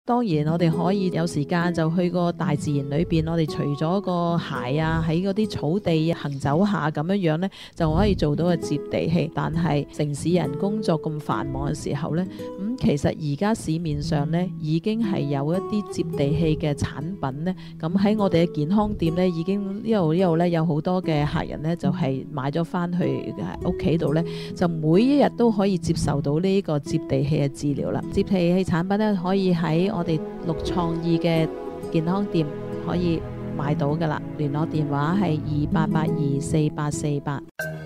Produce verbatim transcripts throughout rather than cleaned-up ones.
當然我哋可以有時間就去個大自然裏邊，我哋除咗個鞋啊，喺嗰啲草地行走下咁樣樣呢，就可以做到個接地氣。但係城市人工作咁繁忙嘅時候呢，咁、嗯、其實而家市面上呢已經係有一啲接地氣嘅產品呢。咁喺我哋嘅健康店呢，已經呢度呢度呢有好多嘅客人呢，就係、是、買咗翻去屋企度呢，就每一日都可以接受到呢個接地氣嘅治療啦。接地氣產品呢，可以喺我哋綠創意嘅健康店可以買到噶啦，聯絡電話係二八八二四八四八。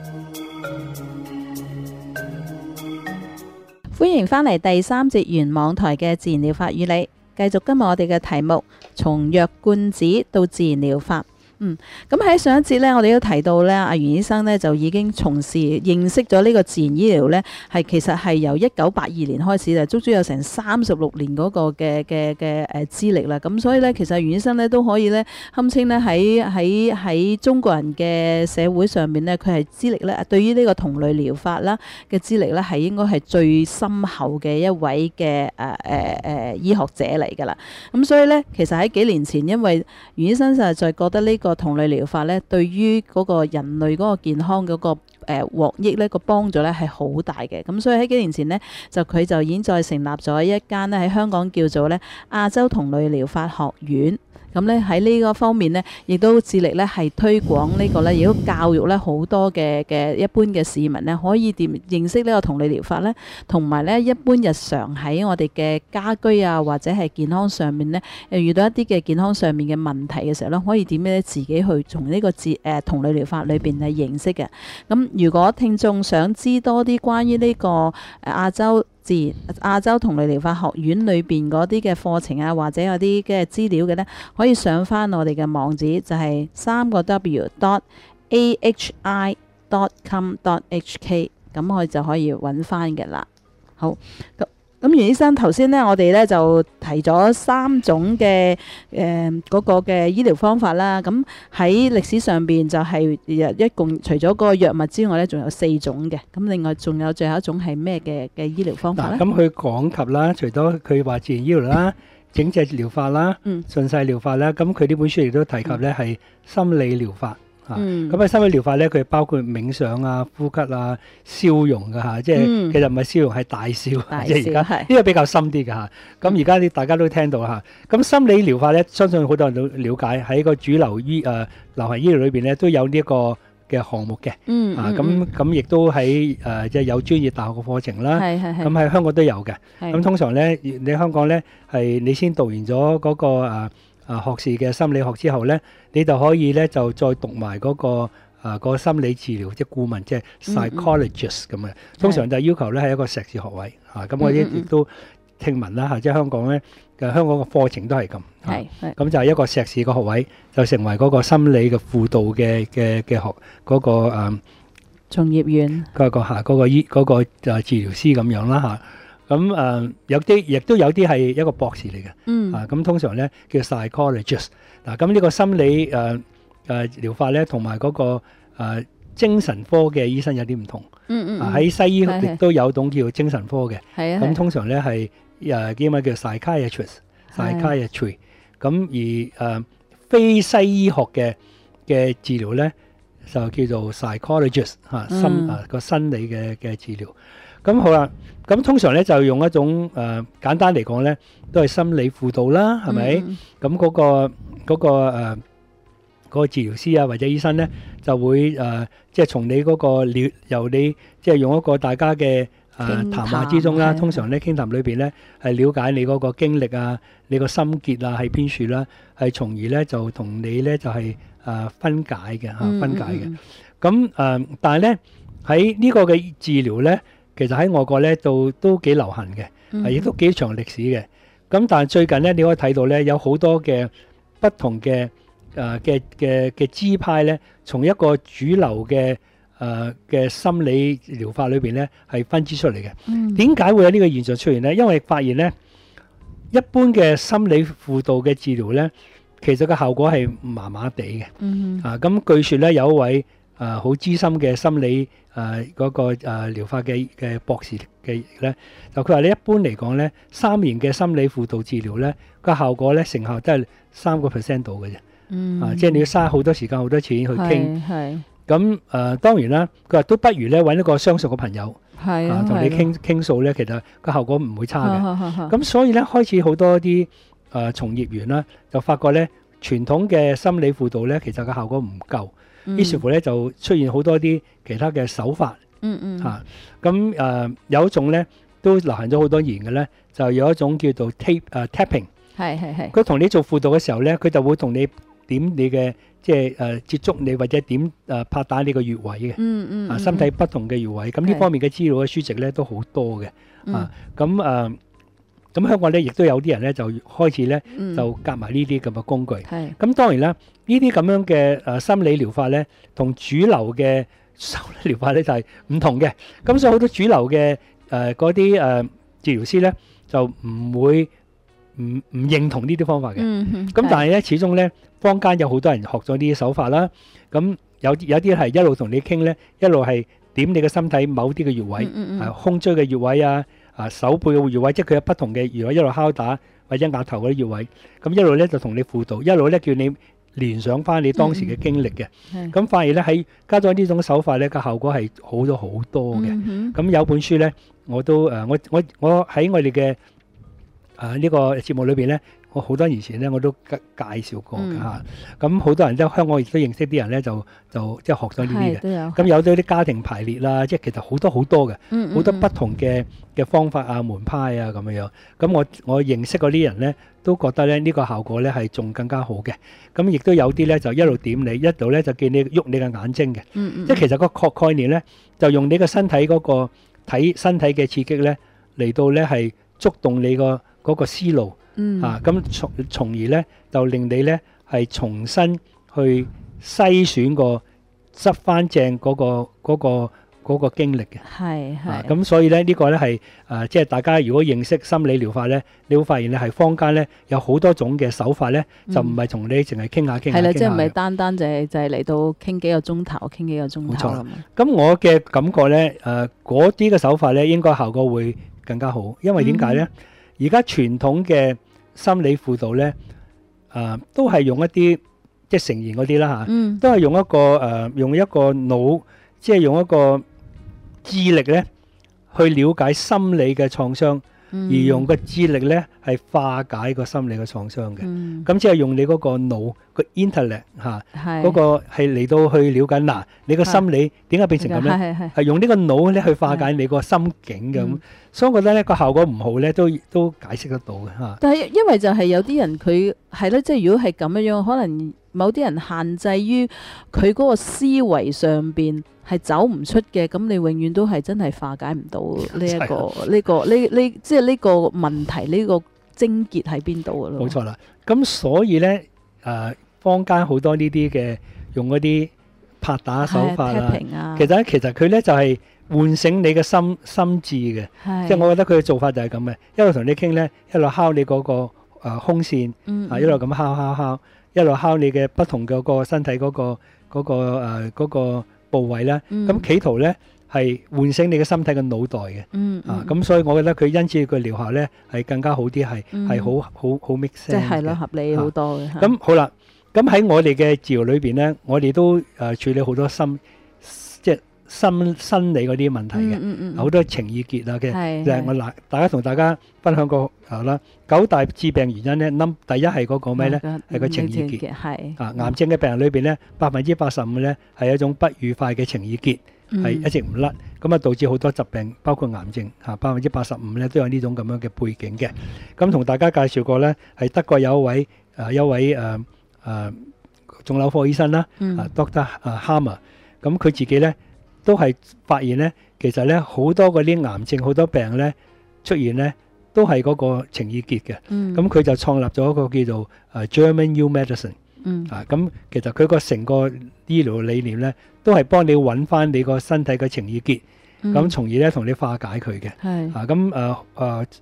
歡迎翻嚟第三節原網台嘅自然療法與你，繼續今日我哋嘅題目，從藥灌子到自然療法。嗯，咁喺上一節咧，我哋都提到咧，阿袁醫生咧就已經從事認識咗呢個自然醫療咧，係其實係由一九八二年開始就足足有成三十六年嗰個嘅嘅嘅誒資歷啦。咁所以咧，其實袁醫生咧都可以咧堪稱咧喺喺喺中國人嘅社會上面咧，佢係資歷咧對於呢個同類療法啦嘅資歷咧係應該係最深厚嘅一位嘅誒誒誒醫學者嚟㗎啦。咁所以咧，其實喺幾年前，因為袁醫生實在覺得呢個同類療法咧，對於嗰個人類嗰個健康嗰個誒獲益咧個幫助咧係好大嘅。咁所以喺幾年前呢，就佢就已經再成立咗一間咧喺香港叫做咧亞洲同類療法學院。咁咧喺呢個方面呢，亦都致力咧係推廣呢個咧，亦都教育咧好多嘅嘅一般嘅市民呢，可以點認識呢個同類療法咧，同埋咧一般日常喺我哋嘅家居啊或者係健康上面呢，誒遇到一啲嘅健康上面嘅問題嘅時候咧，可以點樣自己去從呢個自誒同類療法裏邊係認識嘅。咁如果聽眾想知多啲關於呢個誒亞洲自然亞洲同類療法學院裏邊嗰啲嘅課程啊，或者有啲嘅資料嘅呢，可以上翻我哋嘅網址，就係三個 W dot A H I dot com dot H K， 咁我就可以揾翻嘅啦。好，咁咁袁醫生頭先呢，我哋呢就提咗三種嘅誒嗰個嘅醫療方法啦。咁喺歷史上邊就係一共除咗嗰個藥物之外呢，仲有四種嘅。咁另外仲有最後一種係咩嘅嘅醫療方法呢？ 咁佢講及啦，除咗佢話自然醫療啦、整隻療法啦、 嗯、 順勢療法啦，咁佢呢本書亦都提及呢係心理療法。 嗯， 咁喺心理療法咧，佢包括冥想啊、呼吸啊、笑容㗎嚇，即係、嗯、其實唔係笑容係大笑， 大笑即係而家呢個比較深啲㗎嚇。咁而家啲大家都聽到嚇。咁心理療法咧，相信好多人都了解喺個主流醫誒、呃、流行醫療裏邊咧，都有呢一個嘅項目嘅。嗯啊，咁咁亦都喺誒即係有專業大學嘅課程啦。係係係。咁喺香港都有嘅。咁通常咧，你香港咧係你先讀完咗嗰、那個誒。呃啊，學士嘅心理學之後咧，你就可以咧就再讀埋嗰、那個啊、那個心理治療即係顧問，即係 psychologist 咁嘅、嗯嗯。通常就要求咧係一個碩士學位嚇。咁、啊、我亦亦都聽聞啦嚇，即係香港咧嘅香港嘅課程都係咁。係係。咁就係一個碩士嘅學位，就成為嗰個心理嘅輔導嘅嘅嘅學嗰、那個誒從業員嗰、那個嚇嗰個醫嗰個就治療師咁樣啦嚇。咁誒、呃、有啲亦都有啲係一個博士嚟嘅，嗯啊咁通常咧叫 psychologist 嗱，咁呢個心理誒誒、呃、療法咧，同埋嗰個、呃、精神科嘅醫生有啲唔同，嗯嗯喺、啊、西醫亦都有種叫精神科嘅，係啊，咁通常咧係誒英文叫 psychiatrist，psychiatry， 咁而誒、呃、非西醫學嘅嘅治療咧就叫做 psychologist 嚇、啊、心、嗯、啊個心理嘅嘅治療。咁好啦，咁通常咧就用一種誒、呃、簡單嚟講咧，都係心理輔導啦，係咪？咁、嗯、嗰、嗰個嗰、嗰個誒、呃嗰個治療師啊或者醫生咧，就會誒、呃、即係從你嗰個了由你即係用一個大家嘅誒、呃、談話之中啦，通常咧傾談裏邊咧係了解你嗰個經歷啊，你個心結啊喺邊處啦，係從而咧就同你咧就係、是、誒、呃、分解嘅嚇、嗯、分解嘅。咁誒、呃，但係咧喺呢個嘅治療咧。其實喺外國咧，都都幾流行嘅，亦、嗯、都幾長歷史嘅。咁但係最近咧，你可以睇到咧，有好多嘅不同嘅誒嘅嘅嘅支派咧，從一個主流嘅誒嘅心理療法裏邊咧，係分支出嚟嘅。點、嗯、解會有呢個現象出現咧？因為發現咧，一般嘅心理輔導嘅治療咧，其實個效果係麻麻地嘅。嗯、啊，咁據說咧有一位誒、 誒好資深嘅心理誒嗰、呃那個誒療法嘅嘅博士嘅咧，就佢話咧一般嚟講咧，三年嘅心理輔導治療咧個效果咧成效都係三個 percent 度嘅啫。嗯，啊，即係你要嘥好多時間、好多錢去傾。係。咁誒、呃、當然啦，佢話都不如咧揾一個相熟嘅朋友，係啊，同你傾傾訴咧，其實個效果唔會差嘅。咁所以咧開始好多啲誒、呃、從業員啦，就發覺咧傳統嘅心理輔導咧，其實個效果唔夠。於、嗯、是乎咧就出現好多啲其他嘅手法，嗯嗯嚇，咁、啊、誒、呃、有一種咧都流行咗好多年嘅咧，就有一種叫做 tape 誒、uh, tapping，係係係。佢同你做輔導嘅時候咧，佢就會同你點你嘅即係誒接觸你或者點誒、呃、拍打你個穴位嘅，嗯嗯啊身體不同嘅穴位，咁呢方面嘅資料嘅書籍咧都好多嘅，啊咁誒。呃咁香港咧，亦都有啲人咧就開始咧就夾埋呢啲咁嘅工具。係、嗯。咁當然啦，呢啲咁樣嘅誒心理療法咧，同主流嘅心理療法咧就係唔同嘅。咁所以好多主流嘅誒嗰啲誒治療師咧，就唔會唔唔認同呢啲方法嘅。嗯。咁但係咧，始終咧坊間有好多人學咗呢啲手法啦。咁有有啲係一路同你傾咧，一路係點你嘅身體某啲嘅穴位，嗯嗯係胸椎嘅穴位啊。啊，手背嘅穴位，即係佢有不同嘅穴位，一路敲打或者額頭嗰啲穴位，咁一路咧就同你輔導，一路咧叫你聯想翻你當時嘅經歷嘅。咁、嗯、發現咧喺加咗呢種手法咧，個效果係好咗好多嘅。咁、嗯、有本書咧，我都誒，我我我喺我哋嘅誒呢個節目裏邊咧。我好多年前咧，我都介介紹過㗎嚇。咁好、嗯、多人都香港亦都認識啲人咧，就就即係學咗呢啲嘅。咁有咗啲家庭排列啦，即係其實好多好多嘅，好、嗯嗯、多不同嘅嘅方法啊、門派啊咁樣樣。咁我我認識嗰啲人咧，都覺得咧呢個效果咧係仲更加好嘅。咁亦都有啲咧就一路點你，一路咧就叫你喐你嘅眼睛嘅。嗯嗯即係其實個概概念咧，就用你個身體嗰個睇身體嘅刺激咧，嚟到咧係觸動你個嗰個思路。嗯啊，咁從從而咧就令你咧係重新去篩選個執翻正嗰個嗰個嗰個經歷嘅，係係。咁所以咧呢個咧係誒，即係大家如果認識心理療法咧，你會發現咧係坊間咧有好多種嘅手法咧，就唔係同你淨係傾下傾下。係啦，即係唔係單單就係就係嚟到傾幾個鐘頭，傾幾個鐘頭。冇錯。咁我嘅感覺咧誒，嗰啲嘅手法咧應該效果會更加好，因為點解咧？而家傳統嘅心理輔導咧，誒、呃、都係用一啲即係成言嗰啲啦嚇，嗯、都係用一個誒、呃、用一個腦，即係用一個智力咧去了解心理嘅創傷，嗯、而用個智力咧係化解個心理嘅創傷嘅。咁即係用你嗰個腦個 intellect 嚇，嗰個係嚟到去了解嗱，你個心理點解變成咁咧？係用呢個腦咧去化解你個心境嘅咁。所以我覺得咧個效果唔好咧，都都解釋得到嘅嚇。但係因為就係有啲人佢係咧，即係如果係咁樣樣，可能某啲人限制於佢嗰個思維上邊係走唔出嘅，咁你永遠都係真係化解唔到呢一個呢、呢個呢呢即係呢個問題呢、呢個症結喺邊度嘅咯。冇錯啦，咁所以咧誒、呃，坊間好多呢啲嘅用嗰啲拍打手法啦，啊、其實其實佢咧就係、是。喚醒你嘅心心智嘅，即係我覺得佢嘅做法就係咁嘅，一路同你傾咧，一路敲你嗰個誒胸線，啊一路咁敲敲敲，一路敲你嘅不同嘅個身體嗰個嗰個誒嗰個部位咧，咁企圖咧係喚醒你嘅心體嘅腦袋嘅，啊咁所以我覺得佢因此佢療效咧係更加好啲，係係好好好 make sense 嘅，即係係咯合理好多嘅。咁好啦，咁喺我哋嘅治療裏邊咧，我哋都誒處理好多心。心生理嗰啲問題嘅，好、嗯嗯嗯、多情意結啊嘅，就係我嗱，大家同大家分享過啊啦，九大致病原因咧，冧第一係嗰個咩咧？係個情意結，係啊，癌症嘅病人裏邊咧，百分之八十五咧係一種不愉快嘅情意結，係、嗯、一直唔甩，咁啊導致好多疾病，包括癌症嚇，百分之八十五咧都有呢種咁樣嘅背景嘅。咁同大家介紹過咧，係德國有一位誒一位誒誒腫瘤科醫生啦，啊 Doctor 啊 Hammer，咁佢自己咧。都係發現咧，其實咧好多嗰啲癌症、好多病咧出現咧，都係嗰個情意結嘅。咁佢、嗯、就創立咗一個叫做誒 German New Medicine。嗯。啊，咁其實佢個成個醫療理念咧，都係幫你揾翻你個身體嘅情意結，咁、嗯、從而咧同你化解佢嘅。係。啊，咁誒誒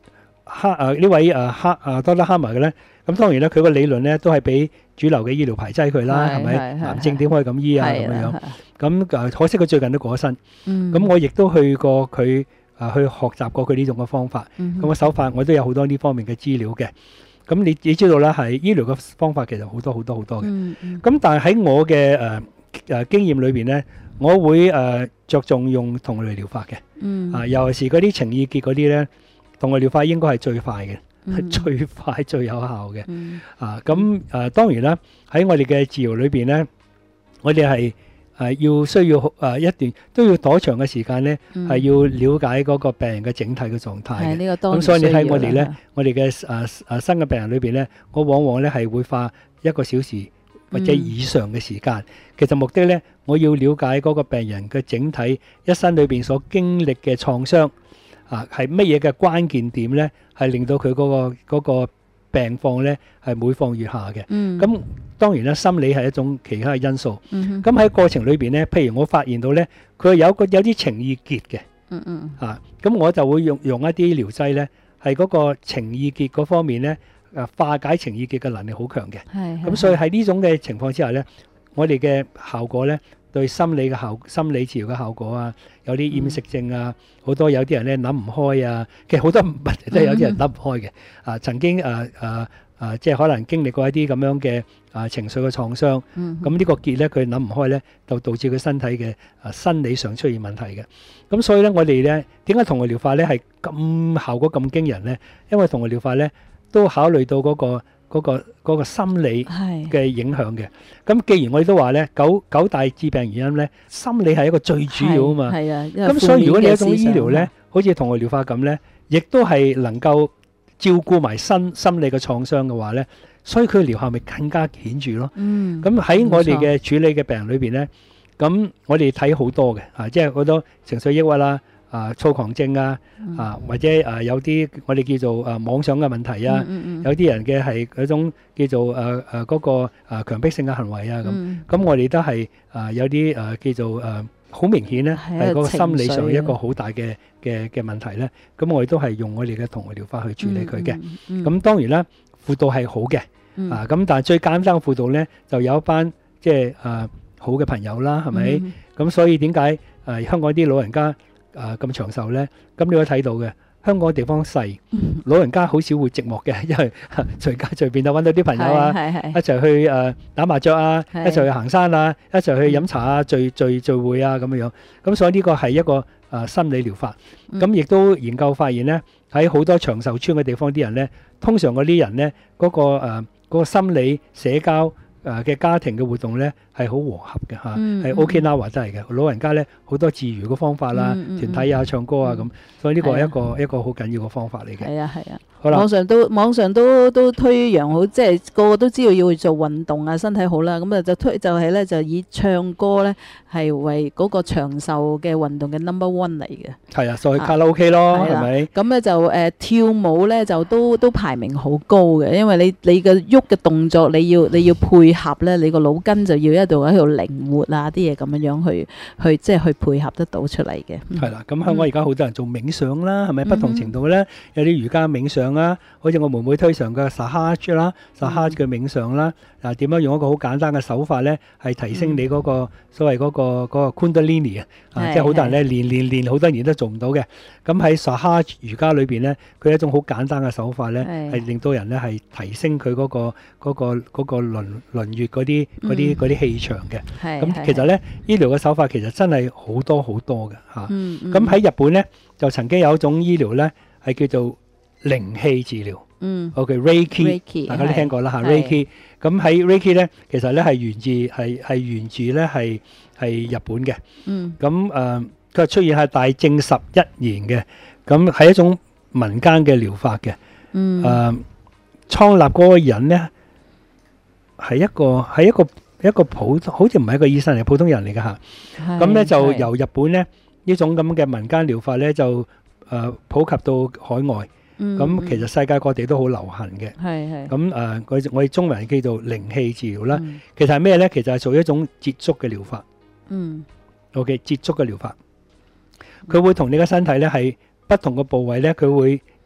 哈誒呢位誒哈誒多德哈默嘅咧，咁當然咧佢個理論咧都係俾主流嘅醫療排擠佢啦，係咪？癌症點可以咁醫啊咁樣樣？咁誒可惜佢最近都過咗身。咁我亦都去過佢誒去學習過佢呢種嘅方法。咁個手法我都有好多呢方面嘅資料嘅。咁你你知道啦，係醫療嘅方法其實好多好多好多嘅。咁但係喺我嘅誒誒經驗裏邊咧，我會誒著重用同類療法嘅。啊，尤其是嗰啲情意結嗰啲咧，同類療法應該係最快嘅。係最快最有效嘅。啊，咁誒當然啦，喺我哋嘅治療裏邊咧，我哋係誒要需要誒一段都要頗長嘅時間咧，係要了解嗰個病人嘅整體嘅狀態嘅。 係呢個當然咁所以你睇我哋需要咧啦， 我哋嘅誒誒新嘅病人裏邊咧，我往往咧係會花一個小時或者以上嘅時間。其實目的咧，我要了解嗰個病人嘅整體一生裏邊所經歷嘅創傷。啊，係乜嘢嘅關鍵點咧？係令到佢嗰個嗰個病況咧係每況愈下嘅。咁當然啦，心理係一種其他嘅因素。咁喺過程裏邊咧，譬如我發現到咧，佢有個有啲情意結嘅。 嗯嗯。 啊，咁我就會用用一啲療劑咧，係嗰個情意結嗰方面咧，誒化解情意結嘅能力好強嘅。 係。 咁所以喺呢種嘅情況之下咧，我哋嘅效果咧，對心理嘅效心理治療嘅效果啊，有啲厭食症啊，好多有啲人咧諗唔開啊，其實好多問題都係有啲人諗唔開嘅。啊，曾經誒誒誒，即係可能經歷過一啲咁樣嘅啊情緒嘅創傷，咁呢個結咧佢諗唔開咧，就導致佢身體嘅啊生理上出現問題嘅。咁所以咧，我哋咧點解同類療法咧係咁效果咁驚人咧？因為同類療法咧都考慮到嗰個。嗰個嗰個心理嘅影響嘅，咁既然我哋都話咧，九九大致病原因咧，心理係一個最主要啊嘛。 係啊， 咁所以如果你一種醫療咧，好似同類療法咁咧，亦都係能夠照顧埋心心理嘅創傷嘅話咧，所以佢嘅療效咪更加顯著咯。嗯。咁喺我哋嘅處理嘅病人裏邊咧，咁我哋睇好多嘅啊，即係好多情緒抑鬱啦。啊，躁狂症啊，啊或者啊有啲我哋叫做啊妄想嘅問題啊，嗯嗯嗯有啲人嘅係嗰種叫做誒誒嗰個啊強迫性嘅行為啊咁，咁、嗯、我哋都係啊有啲誒、啊、叫做誒好、啊、明顯咧係嗰個心理上一個好大嘅嘅嘅問題咧，咁我哋都係用我哋嘅同類療法去處理佢嘅，咁、嗯嗯嗯、當然啦，輔導係好嘅，啊咁但係最簡單嘅輔導咧就有一班即係誒好嘅朋友啦，係咪？咁、嗯、所以點解誒香港啲老人家啊咁長壽咧，咁你可以睇到嘅，香港地方細，老人家好少會寂寞嘅，因為隨街隨便就揾到啲朋友啊，一齊去誒打麻雀啊，一齊去行山啊，一齊去飲茶啊，聚聚聚會啊咁樣樣。咁所以呢個係一個誒心理療法。咁亦都研究發現咧，喺好多長壽村嘅地方啲人咧，通常嗰啲人咧嗰個誒嗰個心理社交誒嘅家庭嘅活動咧係好和合嘅嚇，係 Okinawa 真係嘅。老人家咧好多自娛嘅方法啦，團體啊、唱歌啊咁，所以呢個係一個一個好緊要嘅方法嚟嘅。 係啊係啊， 好啦， 網上都網上都都推揚好，即係個個都知道要做運動啊，身體好啦，咁啊就推就係咧就以唱歌咧係為嗰個長壽嘅運動嘅 number one 嚟嘅。係啊，所以卡拉 OK 咯，係咪？ 咁咧就誒跳舞咧就都都排名好高嘅，因為你你嘅喐嘅動作你要你要配合咧，你個腦筋就要一度喺度靈活啊啲嘢咁樣樣去去即係去配合得到出嚟嘅。係啦，咁香港而家好多人做冥想啦，係咪？不同程度咧有啲瑜伽冥想啦，好似我妹妹推崇嘅 Sahaj 啦 ，Sahaj 嘅冥想啦，嗱點樣用一個好簡單嘅手法咧，係提升你嗰個所謂嗰個嗰個 Kundalini 啊，即係好多人咧練練練好多年都做唔到嘅。咁喺 Sahaj 瑜伽裏邊咧，佢一種好簡單嘅手法咧，係令到人咧係提升佢嗰個嗰個嗰個輪輪月嗰啲嗰啲嗰啲氣場嘅。咁其實咧醫療嘅手法其實真係好多好多嘅嚇。咁喺日本咧就曾經有一種醫療咧係叫做靈氣治療。嗯，OK Reiki， 大家都聽過啦嚇 Reiki。咁喺 Reiki 咧，其實咧係源自係係源自咧係係日本嘅。嗯。咁誒，佢出現喺大正十一年嘅，咁係一種民間嘅療法嘅。嗯。誒，創立嗰個人咧係一個係一個一個普通，好似唔係一個醫生嚟，普通人嚟嘅嚇。係。咁咧就由日本咧呢種咁嘅民間療法咧就誒普及到海外。咁、嗯、其實世界各地都好流行嘅，係係。咁誒，我我哋中文叫做靈氣治療啦。嗯、其實係咩咧？其實係屬於一種接觸嘅療法。嗯。OK， 接觸嘅療法，佢會同你嘅身體咧係不同嘅部位咧，佢會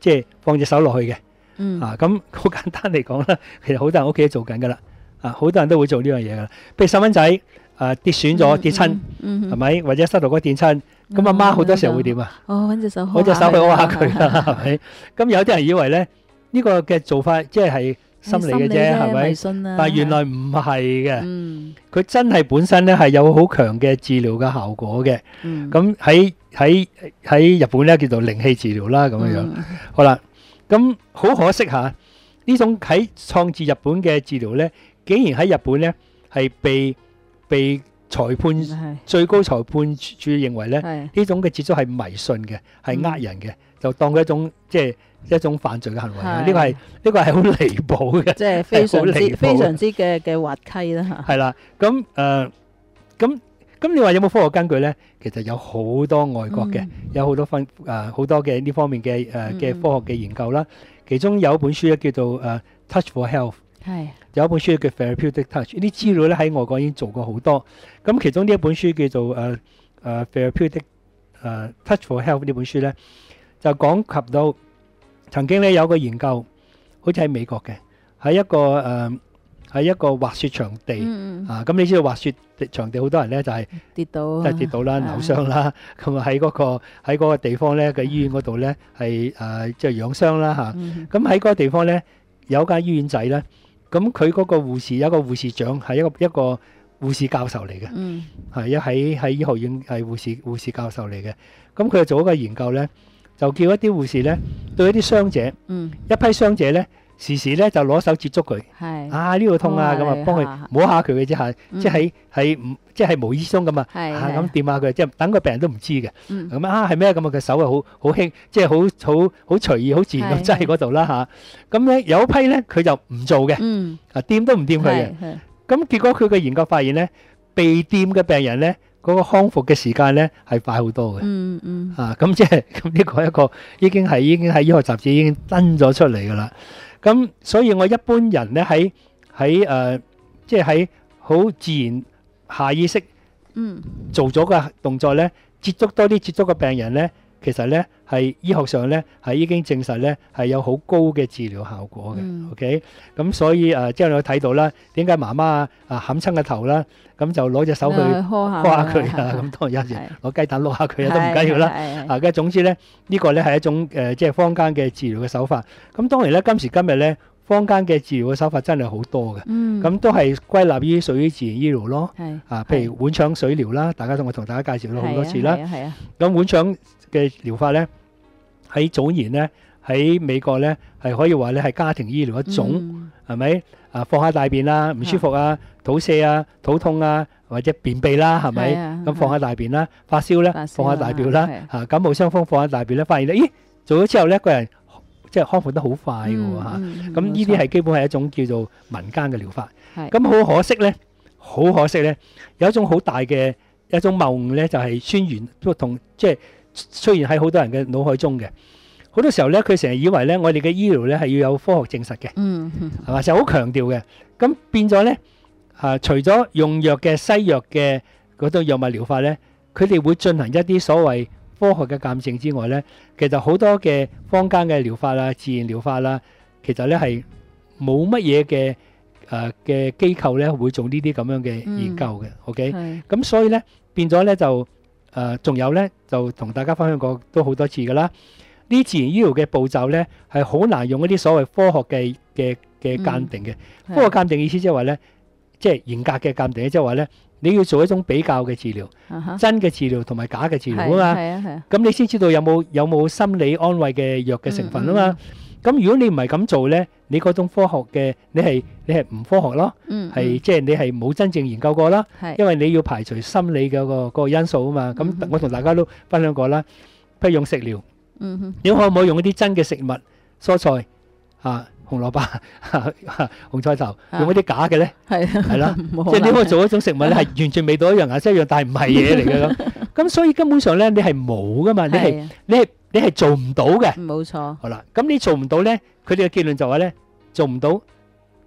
即係放隻手落去嘅。 嗯啊，咁好簡單嚟講啦，其實好多人屋企都做緊噶啦，啊，好多人都會做呢樣嘢噶啦。譬如細蚊仔誒跌損咗跌親，係咪？或者膝頭哥跌親，咁阿媽好多時候會點啊？ 哦，揾隻手攞隻手去摸下佢啦，係咪？咁有啲人以為咧呢個嘅做法即係係心理嘅啫，係咪？但係原來唔係嘅，佢真係本身咧係有好強嘅治療嘅效果嘅。咁喺喺喺日本咧叫做靈氣治療啦，咁樣樣。好啦。咁好可惜嚇，呢種喺創治日本嘅治療咧，竟然喺日本咧係被被裁判最高裁判處認為咧呢種嘅接觸係迷信嘅，係呃人嘅，就當佢一種即係一種犯罪嘅行為。呢個係呢個係好離譜嘅， 即係非常之非常之嘅嘅滑稽啦嚇。 係啦，咁誒咁咁你話有冇科學根據咧？其實有好多外國嘅，有好多分誒好多嘅呢方面嘅誒嘅科學嘅研究啦。其中有一本書咧叫做誒 Touch for Health，係有一本書叫 Therapeutic Touch。呢啲資料咧喺外國已經做過好多。咁其中呢一本書叫做誒誒 Therapeutic 誒 Touch for Health呢本書咧，就講及到曾經咧有個研究，好似喺美國嘅，喺一個誒。喺一個滑雪場地、嗯、啊，咁你知道滑雪場地好多人咧就係、是、跌到，即係跌到啦、扭傷啦，咁啊喺嗰個喺嗰個地方咧嘅醫院嗰度咧係誒即係養傷啦嚇。咁喺嗰個地方咧有間醫院仔咧，咁佢嗰個護士有一個護士長係一個一個護士教授嚟嘅，係一喺喺醫學院係護士護士教授嚟嘅。咁佢就做一個研究咧，就叫一啲護士咧對一啲傷者，嗯、一批傷者咧。時時咧就攞手接觸佢，啊呢度痛啊，咁啊幫佢摸下佢嘅啫嚇，即係喺唔即係無意中咁啊，咁掂下佢，即係等個病人都唔知嘅，咁啊係咩咁啊？佢手係好好輕，即係好好好隨意、好自然咁擠喺嗰度啦嚇。咁咧有一批咧佢就唔做嘅，啊掂都唔掂佢嘅。咁結果佢嘅研究發現咧，被掂嘅病人咧嗰個康復嘅時間咧係快好多嘅。嗯嗯。啊咁即係咁呢個一個已經係已經喺醫學雜誌已經登咗出嚟㗎啦。咁所以我一般人咧喺喺誒，即係喺好自然下意識做咗個動作咧，接觸多啲接觸個病人咧，其實咧係醫學上咧係已經證實咧係有好高嘅治療效果嘅。嗯、OK，咁所以誒，即係你睇到啦，點解媽媽啊啊冚親個頭啦，咁就攞隻手去呵下佢啊，咁當然有時攞雞蛋碌下佢啊都唔緊要啦。啊，嘅總之咧，呢個咧係一種誒，即係坊間嘅治療嘅手法。咁當然咧，今時今日咧，坊間嘅治療嘅手法真係好多嘅。嗯，咁都係歸納於屬於自然醫療咯。係啊，譬如碗腸水療啦，大家同我同大家介紹咗好多次啦。係啊，係啊。咁碗腸嘅療法咧，喺早年咧，喺美國咧係可以話咧係家庭醫療一種，係咪？啊，放下大便啦，唔舒服啊，肚瀉啊，肚痛啊，或者便秘啦，係咪？咁放下大便啦，發燒咧，放下大便啦，嚇感冒傷風放下大便咧，發現咧，咦，做咗之後咧，個人即係康復得好快嘅喎嚇。咁呢啲係基本係一種叫做民間嘅療法。咁好可惜咧，好可惜咧，有一種好大嘅一種謬誤咧，就係宣傳都同即係出現喺好多人嘅腦海中嘅。好多時候咧，佢成日以為咧，我哋嘅醫療咧係要有科學證實嘅，嗯，係嘛，就好強調嘅。咁變咗咧，啊，除咗用藥嘅西藥嘅嗰種藥物療法咧，佢哋會進行一啲所謂科學嘅鑑證之外咧，其實好多嘅坊間嘅療法啦、自然療法啦，其實咧係冇乜嘢嘅誒嘅機構咧會做呢啲咁樣嘅研究嘅。OK，咁所以咧變咗咧就誒，仲有咧就同大家分享過都好多次噶啦。呢自然醫療嘅步驟咧，係好難用一啲所謂科學嘅嘅嘅鑑定嘅。科學鑑定意思即係話咧，即係嚴格嘅鑑定，即係話咧，你要做一種比較嘅治療，真嘅治療同埋假嘅治療啊嘛。係啊係啊。咁你先知道有冇有冇心理安慰嘅藥嘅成分啊嘛。咁如果你唔係咁做咧，你嗰種科學嘅，你係你係唔科學咯。嗯。係即係你係冇真正研究過啦。係。因為你要排除心理嘅個個因素啊嘛。咁我同大家都分享過啦，譬如用食療。嗯哼，你可唔可以用一啲真嘅食物、蔬菜啊、紅蘿蔔、紅菜頭，用一啲假嘅咧？係係啦，即係你可以做一種食物咧，係完全味道一樣、顏色一樣，但係唔係嘢嚟嘅咁。咁所以根本上咧，你係冇噶嘛，你係你係你係做唔到嘅。冇錯。好啦，咁你做唔到咧，佢哋嘅結論就話咧，做唔到，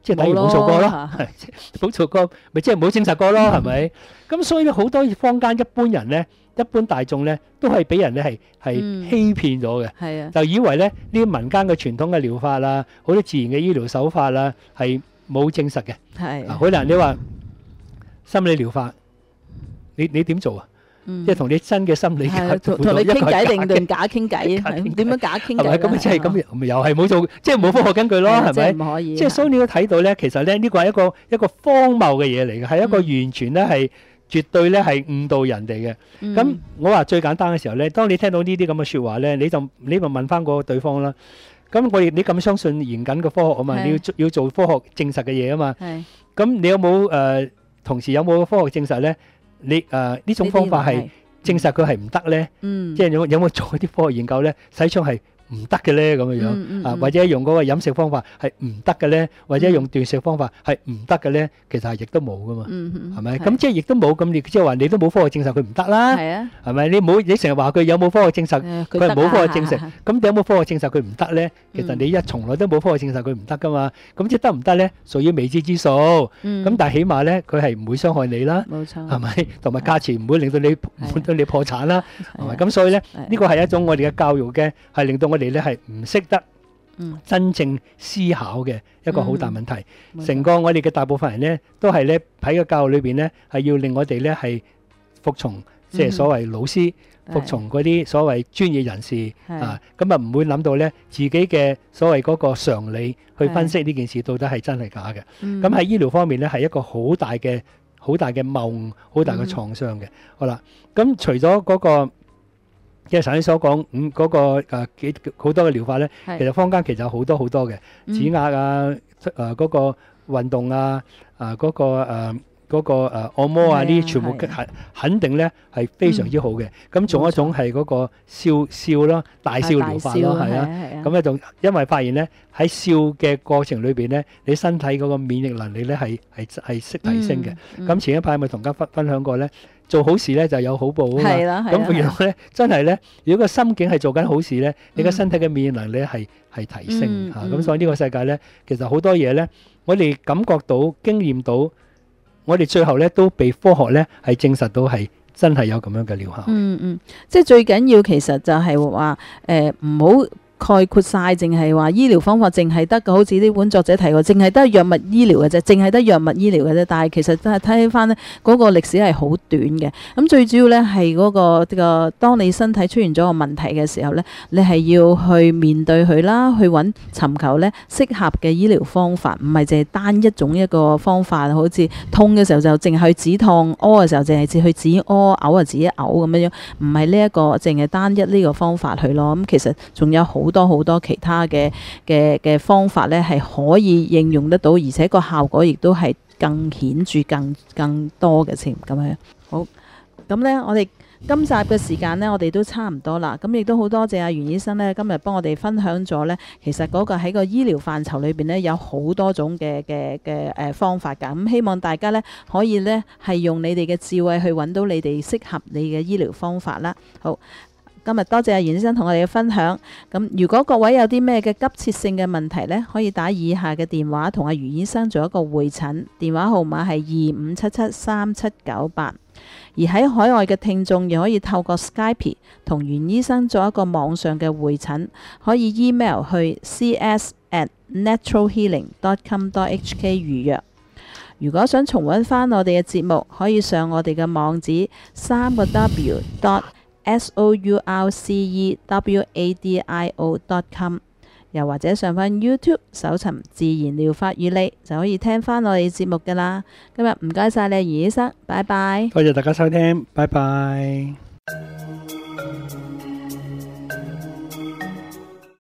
即係等於冇做過咯， 冇冇做過咪即係冇證實過咯，係咪？咁所以咧好多坊間一般人咧，一般大眾咧都係俾人咧係係欺騙咗嘅， 係啊， 就以為咧呢啲民間嘅傳統嘅療法啦，好多自然嘅醫療手法啦係冇證實嘅。 係好難你話心理療法，你你點做啊？即係同你真嘅心理係同同你傾偈定定假傾偈啊？係點樣假傾偈？ 係咪咁？即係咁又係冇做，即係冇科學根據咯，係咪？ 唔可以。 即係所以你都睇到咧，其實咧呢個係一個一個荒謬嘅嘢嚟嘅，係一個完全咧係絕對咧係誤導人哋嘅。咁我話最簡單嘅時候咧，當你聽到呢啲咁嘅説話咧，你就你咪問翻嗰個對方啦。咁我哋你咁相信嚴謹嘅科學啊嘛，你要要做科學證實嘅嘢啊嘛。咁你有冇誒同時有冇科學證實咧？你誒呢種方法係證實佢係唔得咧？即係有有冇做啲科學研究咧？使出係唔得嘅咧咁嘅樣啊，或者用嗰個飲食方法係唔得嘅咧，或者用斷食方法係唔得嘅咧，其實係亦都冇噶嘛，係咪？咁即係亦都冇咁，你即係話你都冇科學證實佢唔得啦，係咪？你冇你成日話佢有冇科學證實佢係冇科學證實，咁你有冇科學證實佢唔得咧？其實你一從來都冇科學證實佢唔得噶嘛，咁即係得唔得咧？屬於未知之數，咁但係起碼咧佢係唔會傷害你啦， 冇錯， 係咪？同埋價錢唔會令到你令到你破產啦，係咪？咁所以咧呢個係一種我哋嘅教育嘅，係令到我哋咧係唔識得真正思考嘅一個好大問題。成個我哋嘅大部分人咧，都係咧喺個教育裏邊咧，係要令我哋咧係服從，即係所謂老師，服從嗰啲所謂專業人士啊。咁啊唔會諗到咧自己嘅所謂嗰個常理去分析呢件事到底係真係假嘅。咁喺醫療方面咧，係一個好大嘅好大嘅謬誤，好大嘅創傷嘅。好啦，咁除咗嗰個。即係頭先所講，咁嗰個誒幾好多嘅療法咧，其實坊間其實有好多好多嘅指壓啊，誒嗰個運動啊，啊嗰個誒嗰個誒按摩啊，呢啲全部肯肯定咧係非常之好嘅。咁仲有一種係嗰個笑笑咯，大笑療法咯，係啊。咁咧仲因為發現咧喺笑嘅過程裏邊咧，你身體嗰個免疫能力咧係係係識提升嘅。咁前一排咪同家分分享過咧。做好事咧就有好報啊嘛，咁原來咧真係咧，如果個心境係做緊好事咧，你個身體嘅免疫能力係係提升嚇，咁所以呢個世界咧，其實好多嘢咧，我哋感覺到、經驗到，我哋最後咧都被科學咧係證實到係真係有咁樣嘅療效。嗯嗯，即係最緊要其實就係話誒唔好概括晒，淨係話醫療方法淨係得嘅，好似呢本作者提過，淨係得藥物醫療嘅啫，淨係得藥物醫療嘅啫。但係其實真係睇翻咧，嗰個歷史係好短嘅。咁最主要咧係嗰個個，當你身體出現咗個問題嘅時候咧，你係要去面對佢啦，去揾尋求咧適合嘅醫療方法，唔係淨係單一種一個方法。好似痛嘅時候就淨係去止痛，屙嘅時候淨係去止屙，嘔啊止嘔咁樣樣，唔係呢一個淨係單一呢個方法去咯。咁其實仲有好。好多好多其他嘅嘅嘅方法咧，係可以應用得到，而且個效果亦都係更顯著、更更多嘅先咁樣。好，咁咧，我哋今集嘅時間咧，我哋都差唔多啦。咁亦都好多謝阿袁醫生咧，今日幫我哋分享咗咧，其實嗰個喺個醫療範疇裏邊咧，有好多種嘅嘅嘅誒方法㗎。咁希望大家咧可以咧係用你哋嘅智慧去揾到你哋適合你嘅醫療方法啦。好。今日多謝阿袁醫生同我哋嘅分享。咁如果各位有啲咩嘅急切性嘅問題呢，可以打以下嘅電話同阿袁醫生做一個會診，電話號碼係二五七七三七九八。而喺海外嘅聽眾又可以透過 Skype 同袁醫生做一個網上嘅會診，可以 email 去 c s at natural healing dot com dot h k 預約。如果想重溫翻我哋嘅節目，可以上我哋嘅網址三個 w dot s o u r c e w a d i o dot com， 又或者上翻 YouTube 搜尋自然療法與你，就可以聽翻我哋節目噶啦。今日唔該晒你，袁醫生，拜拜。 多謝大家收聽，拜拜。